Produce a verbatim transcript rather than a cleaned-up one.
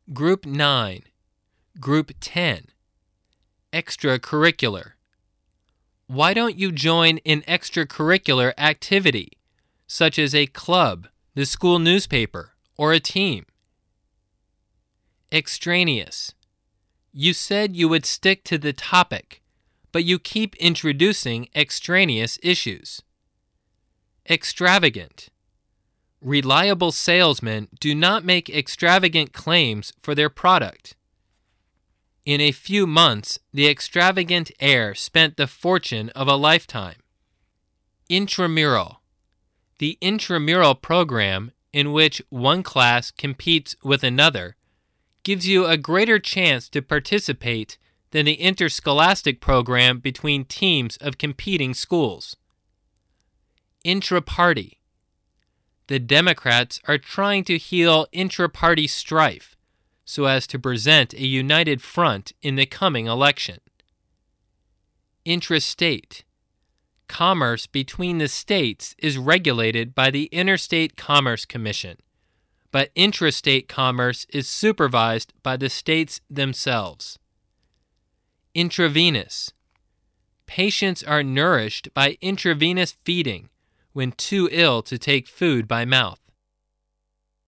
Group nine. Group ten. Extracurricular. Why don't you join an extracurricular activity, such as a club, the school newspaper, or a team? Extraneous. You said you would stick to the topic, but you keep introducing extraneous issues. Extravagant. Reliable salesmen do not make extravagant claims for their product. In a few months, the extravagant heir spent the fortune of a lifetime. Intramural. The intramural program, in which one class competes with another, gives you a greater chance to participate than the interscholastic program between teams of competing schools. Intra-party. The Democrats are trying to heal intra-party strife so as to present a united front in the coming election. Intrastate. Commerce between the states is regulated by the Interstate Commerce Commission, but intrastate commerce is supervised by the states themselves. Intravenous. Patients are nourished by intravenous feeding when too ill to take food by mouth.